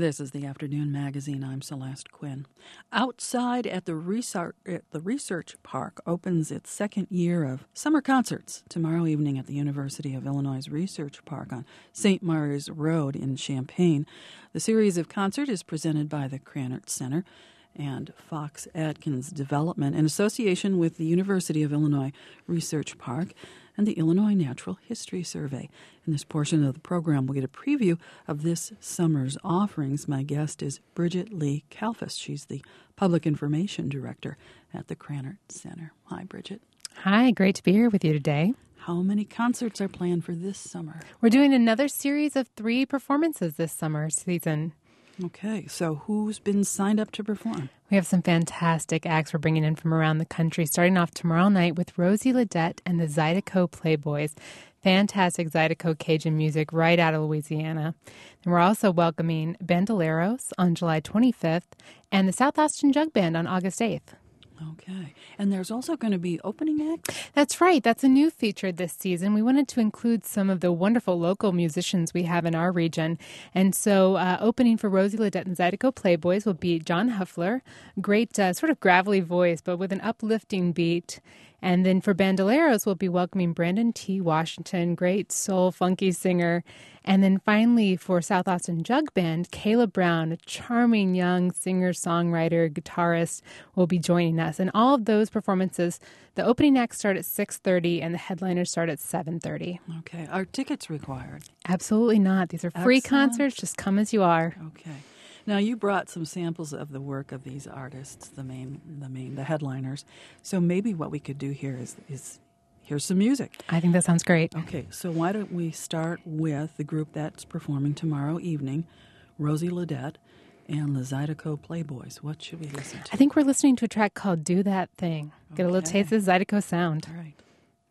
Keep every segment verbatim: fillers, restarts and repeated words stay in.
This is the Afternoon Magazine. I'm Celeste Quinn. Outside at the Research, at the Research Park opens its second year of summer concerts tomorrow evening at the University of Illinois Research Park on Saint Mars Road in Champaign. The series of concert is presented by the Krannert Center and Fox Atkins Development in association with the University of Illinois Research Park and the Illinois Natural History Survey. In this portion of the program, we'll get a preview of this summer's offerings. My guest is Bridget Lee Kalfas. She's the Public Information Director at the Krannert Center. Hi, Bridget. Hi, great to be here with you today. How many concerts are planned for this summer? We're doing another series of three performances this summer season. Okay, so who's been signed up to perform? We have some fantastic acts we're bringing in from around the country, starting off tomorrow night with Rosie Ledette and the Zydeco Playboys. Fantastic Zydeco Cajun music right out of Louisiana. And we're also welcoming Bandoleros on July twenty-fifth and the South Austin Jug Band on August eighth. Okay. And there's also going to be opening acts? That's right. That's a new feature this season. We wanted to include some of the wonderful local musicians we have in our region. And so uh, opening for Rosie Ledette and Zydeco Playboys will be John Huffler, great uh, sort of gravelly voice, but with an uplifting beat. And then for Bandoleros, we'll be welcoming Brandon T. Washington, great soul funky singer. And then finally for South Austin Jug Band, Kayla Brown, a charming young singer, songwriter, guitarist, will be joining us. And all of those performances, the opening acts start at six thirty and the headliners start at seven thirty. Okay. Are tickets required? Absolutely not. These are free Excellent. Concerts. Just come as you are. Okay. Now, you brought some samples of the work of these artists, the main, the main, the headliners. So maybe what we could do here is, is here's some music. I think that sounds great. Okay, so why don't we start with the group that's performing tomorrow evening, Rosie Ledette and the Zydeco Playboys. What should we listen to? I think we're listening to a track called Do That Thing. Get a little Okay. taste of the Zydeco sound. All right.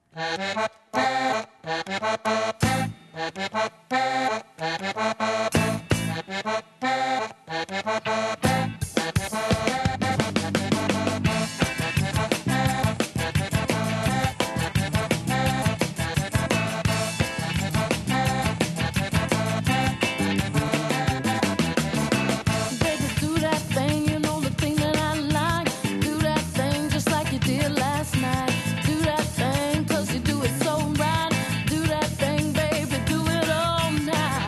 Baby, do that thing, you know the thing that I like. Do that thing just like you did last night. Do that thing, cause you do it so right. Do that thing, baby, do it all night.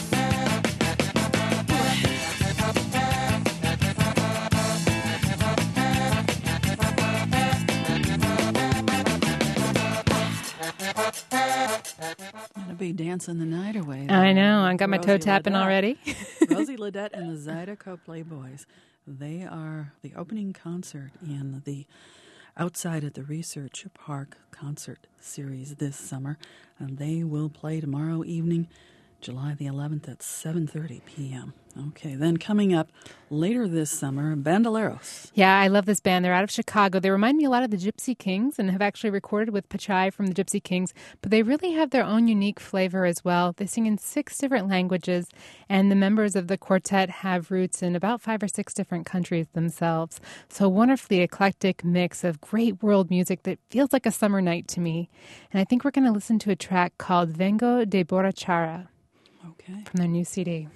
Gonna be dancing the night away. I know. I got my toe Rosie tapping Ledette. already. Rosie Ledette and the Zydeco Playboys. They are the opening concert in the Outside at the Research Park concert series this summer. And they will play tomorrow evening, July the eleventh at seven thirty p.m. Okay, then coming up later this summer, Bandoleros. Yeah, I love this band. They're out of Chicago. They remind me a lot of the Gypsy Kings and have actually recorded with Pachai from the Gypsy Kings, but they really have their own unique flavor as well. They sing in six different languages, and the members of the quartet have roots in about five or six different countries themselves. So a wonderfully eclectic mix of great world music that feels like a summer night to me. And I think we're going to listen to a track called Vengo de Borrachara Okay. from their new C D.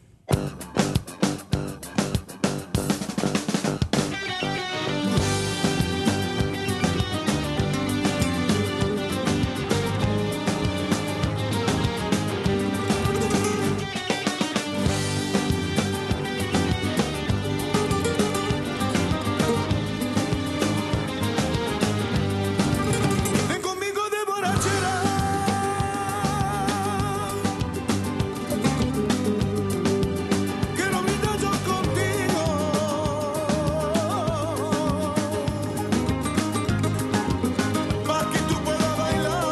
Ven conmigo de borrachera, quiero brindar yo contigo, para que tú puedas bailar,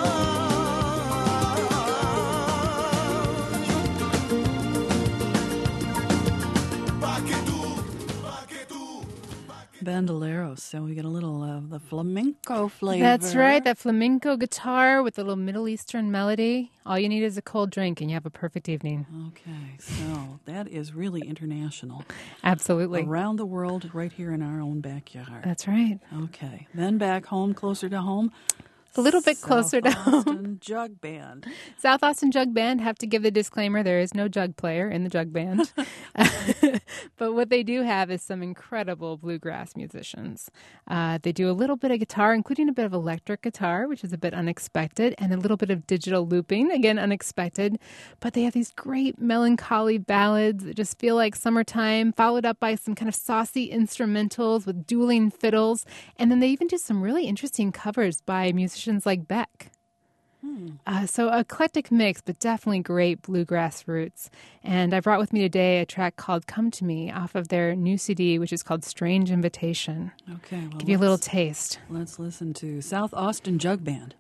para que tú, para que tú. Bandoleros. So we get a little of the flamenco flavor. That's right, that flamenco guitar with a little Middle Eastern melody. All you need is a cold drink and you have a perfect evening. Okay, so that is really international. Absolutely. Around the world, right here in our own backyard. That's right. Okay, then back home, closer to home, a little bit closer to South home. Austin Jug Band. South Austin Jug Band, have to give the disclaimer, there is no jug player in the jug band. But what they do have is some incredible bluegrass musicians. Uh, they do a little bit of guitar, including a bit of electric guitar, which is a bit unexpected, and a little bit of digital looping, again, unexpected. But they have these great melancholy ballads that just feel like summertime, followed up by some kind of saucy instrumentals with dueling fiddles. And then they even do some really interesting covers by musicians like Beck. Hmm. Uh, so eclectic mix, but definitely great bluegrass roots. And I brought with me today a track called Come to Me off of their new C D, which is called Strange Invitation. Okay, well, give you a little taste. Let's listen to South Austin Jug Band.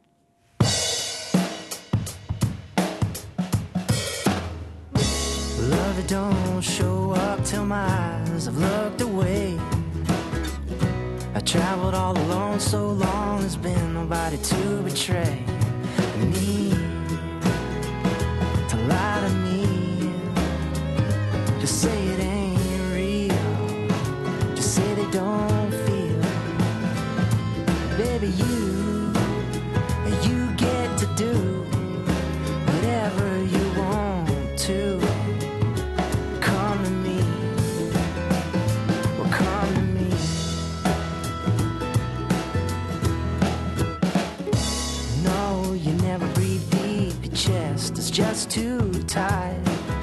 Love that don't show up till my eyes have looked away. I traveled all alone so long, there's been nobody to betray me, to lie to me. Just say it ain't real, just say they don't feel it. Baby, you, you get to do whatever you want to. Come to me, well come to me. No, you never breathe deep, your chest is just too tight.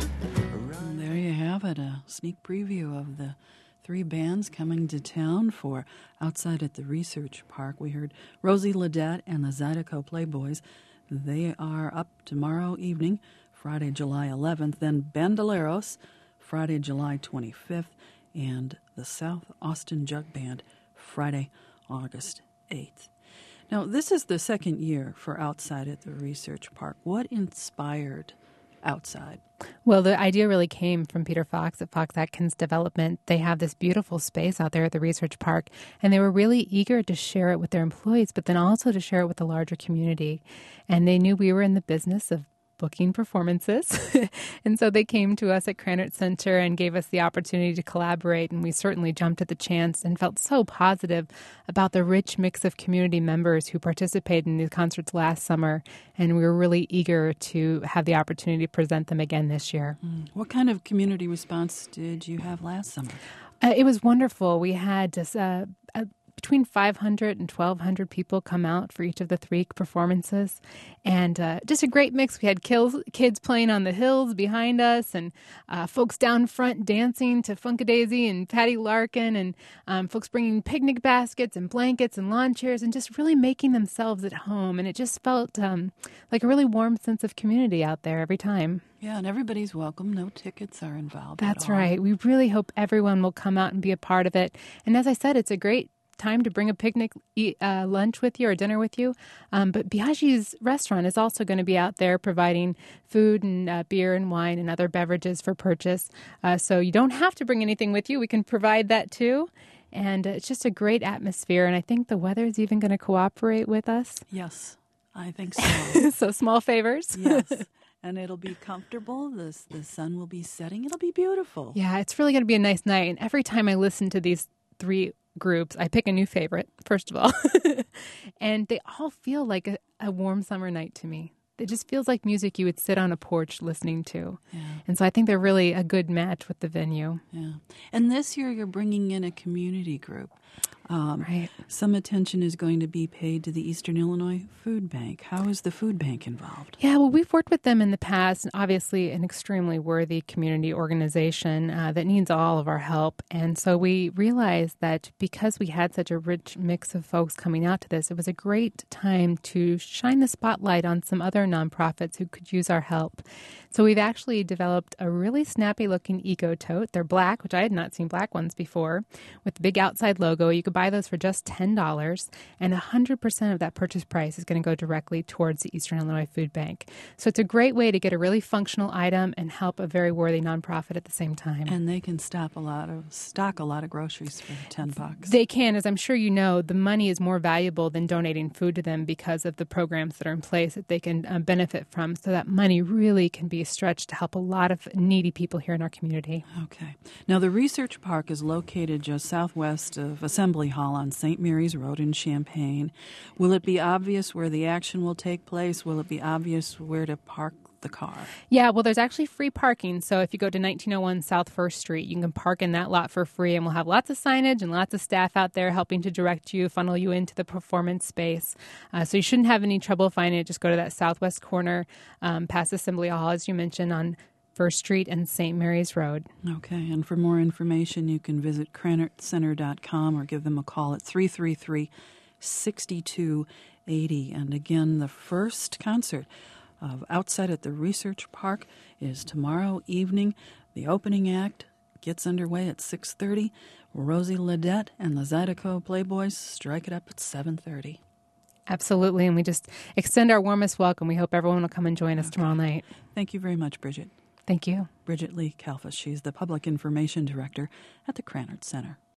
And there you have it, a sneak preview of the three bands coming to town for Outside at the Research Park. We heard Rosie Ledette and the Zydeco Playboys. They are up tomorrow evening, Friday, July eleventh. Then Bandoleros, Friday, July twenty-fifth. And the South Austin Jug Band, Friday, August eighth. Now, this is the second year for Outside at the Research Park. What inspired Outside? Well, the idea really came from Peter Fox at Fox Atkins Development. They have this beautiful space out there at the Research Park, and they were really eager to share it with their employees, but then also to share it with the larger community. And they knew we were in the business of booking performances. And so they came to us at Krannert Center and gave us the opportunity to collaborate. And we certainly jumped at the chance and felt so positive about the rich mix of community members who participated in these concerts last summer. And we were really eager to have the opportunity to present them again this year. Mm. What kind of community response did you have last summer? Uh, it was wonderful. We had just, uh, a between five hundred and twelve hundred people come out for each of the three performances. And uh, just a great mix. We had kills, kids playing on the hills behind us, and uh, folks down front dancing to Funkadaisy and Patty Larkin, and um, folks bringing picnic baskets and blankets and lawn chairs and just really making themselves at home. And it just felt um, like a really warm sense of community out there every time. Yeah, and everybody's welcome. No tickets are involved. That's right. We really hope everyone will come out and be a part of it. And as I said, it's a great time to bring a picnic eat, uh, lunch with you or dinner with you. Um, but Biaggi's restaurant is also going to be out there providing food and uh, beer and wine and other beverages for purchase. Uh, so you don't have to bring anything with you. We can provide that too. And uh, it's just a great atmosphere. And I think the weather is even going to cooperate with us. Yes, I think so. So small favors. Yes. And it'll be comfortable. The, the sun will be setting. It'll be beautiful. Yeah, it's really going to be a nice night. And every time I listen to these three groups, I pick a new favorite, first of all. And they all feel like a, a warm summer night to me. It just feels like music you would sit on a porch listening to. Yeah. And so I think they're really a good match with the venue. Yeah. And this year you're bringing in a community group. Um, right. Some attention is going to be paid to the Eastern Illinois Food Bank. How is the food bank involved? Yeah, well, we've worked with them in the past, and obviously an extremely worthy community organization uh, that needs all of our help. And so we realized that because we had such a rich mix of folks coming out to this, it was a great time to shine the spotlight on some other nonprofits who could use our help. So we've actually developed a really snappy-looking eco-tote. They're black, which I had not seen black ones before, with the big outside logo. You could buy those for just ten dollars, and one hundred percent of that purchase price is going to go directly towards the Eastern Illinois Food Bank. So it's a great way to get a really functional item and help a very worthy nonprofit at the same time. And they can stock a lot of stock a lot of groceries for ten bucks. They can, as I'm sure you know. The money is more valuable than donating food to them because of the programs that are in place that they can uh, benefit from. So that money really can be stretched to help a lot of needy people here in our community. Okay. Now the Research Park is located just southwest of Assembly Assembly Hall on Saint Mary's Road in Champaign. Will it be obvious where the action will take place? Will it be obvious where to park the car? Yeah, well, there's actually free parking. So if you go to nineteen oh one South First Street, you can park in that lot for free, and we'll have lots of signage and lots of staff out there helping to direct you, funnel you into the performance space. Uh, so you shouldn't have any trouble finding it. Just go to that southwest corner um, past Assembly Hall, as you mentioned, on First Street and Saint Mary's Road. Okay, and for more information, you can visit Cranert Center dot com or give them a call at three three three, six two eight zero. And again, the first concert of Outside at the Research Park is tomorrow evening. The opening act gets underway at six thirty. Rosie Ledette and the Zydeco Playboys strike it up at seven thirty. Absolutely, and we just extend our warmest welcome. We hope everyone will come and join us Okay. tomorrow night. Thank you very much, Bridget. Thank you. Bridget Lee Kalfas. She's the Public Information Director at the Cranert Center.